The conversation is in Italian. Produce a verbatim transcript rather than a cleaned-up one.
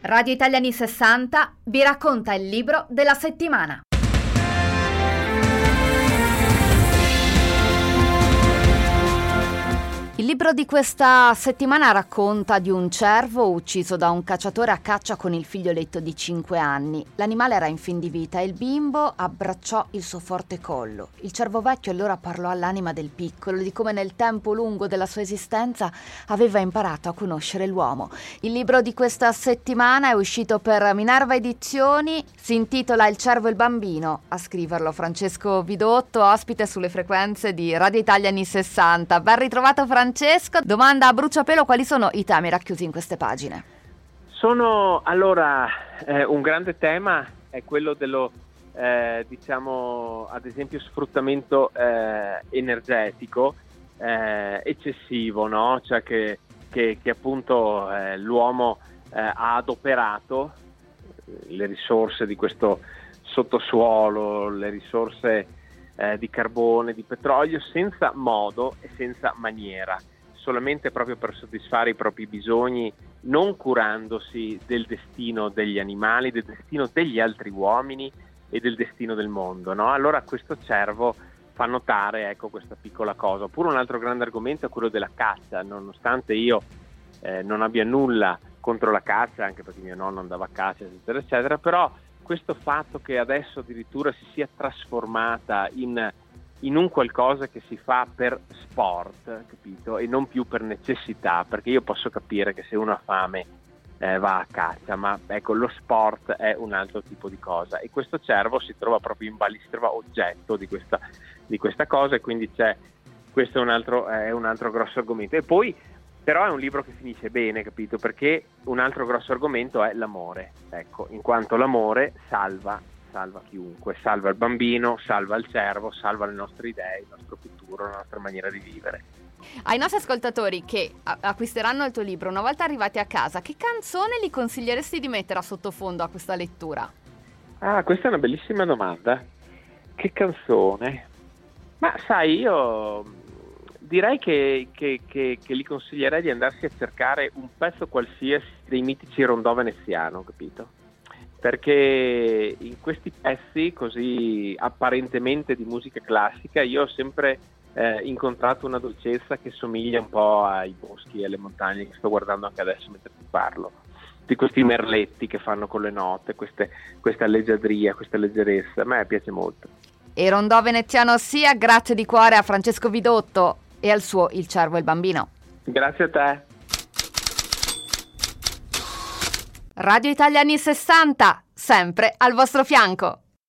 Radio Italia anni sessanta vi racconta il libro della settimana. Il libro di questa settimana racconta di un cervo ucciso da un cacciatore a caccia con il figlioletto di cinque anni. L'animale era in fin di vita e il bimbo abbracciò il suo forte collo. Il cervo vecchio allora parlò all'anima del piccolo di come nel tempo lungo della sua esistenza aveva imparato a conoscere l'uomo. Il libro di questa settimana è uscito per Minerva Edizioni, si intitola Il cervo e il bambino. A scriverlo Francesco Vidotto, ospite sulle frequenze di Radio Italia anni sessanta. Ben ritrovato Francesco. Francesco, domanda a bruciapelo: quali sono i temi racchiusi in queste pagine? Sono, allora, eh, un grande tema è quello dello, eh, diciamo, ad esempio, sfruttamento eh, energetico eh, eccessivo, no? Cioè che, che, che appunto eh, l'uomo eh, ha adoperato le risorse di questo sottosuolo, le risorse Eh, di carbone, di petrolio, senza modo e senza maniera, solamente proprio per soddisfare i propri bisogni, non curandosi del destino degli animali, del destino degli altri uomini e del destino del mondo, no? Allora questo cervo fa notare, ecco, questa piccola cosa. Oppure un altro grande argomento è quello della caccia, nonostante io eh, non abbia nulla contro la caccia, anche perché mio nonno andava a caccia, eccetera, eccetera, però questo fatto che adesso addirittura si sia trasformata in, in un qualcosa che si fa per sport, capito? E non più per necessità, perché io posso capire che se uno ha fame eh, va a caccia, ma ecco, lo sport è un altro tipo di cosa, e questo cervo si trova proprio in balistrava oggetto di questa, di questa cosa, e quindi c'è, questo è un altro, è un altro grosso argomento. E poi però è un libro che finisce bene, capito? Perché un altro grosso argomento è l'amore, ecco, in quanto l'amore salva, salva chiunque, salva il bambino, salva il cervo, salva le nostre idee, il nostro futuro, la nostra maniera di vivere. Ai nostri ascoltatori che acquisteranno il tuo libro, una volta arrivati a casa, che canzone li consiglieresti di mettere a sottofondo a questa lettura? Ah, questa è una bellissima domanda. Che canzone? Ma sai, io direi che, che, che, che gli consiglierei di andarsi a cercare un pezzo qualsiasi dei mitici rondò veneziano, capito? Perché in questi pezzi così apparentemente di musica classica io ho sempre eh, incontrato una dolcezza che somiglia un po' ai boschi e alle montagne che sto guardando anche adesso mentre ti parlo, di questi merletti che fanno con le note, queste, questa leggiadria, questa leggerezza. A me piace molto. E rondò veneziano sia, grazie di cuore a Francesco Vidotto e al suo Il cervo e il bambino. Grazie a te. Radio Italia anni sessanta, sempre al vostro fianco.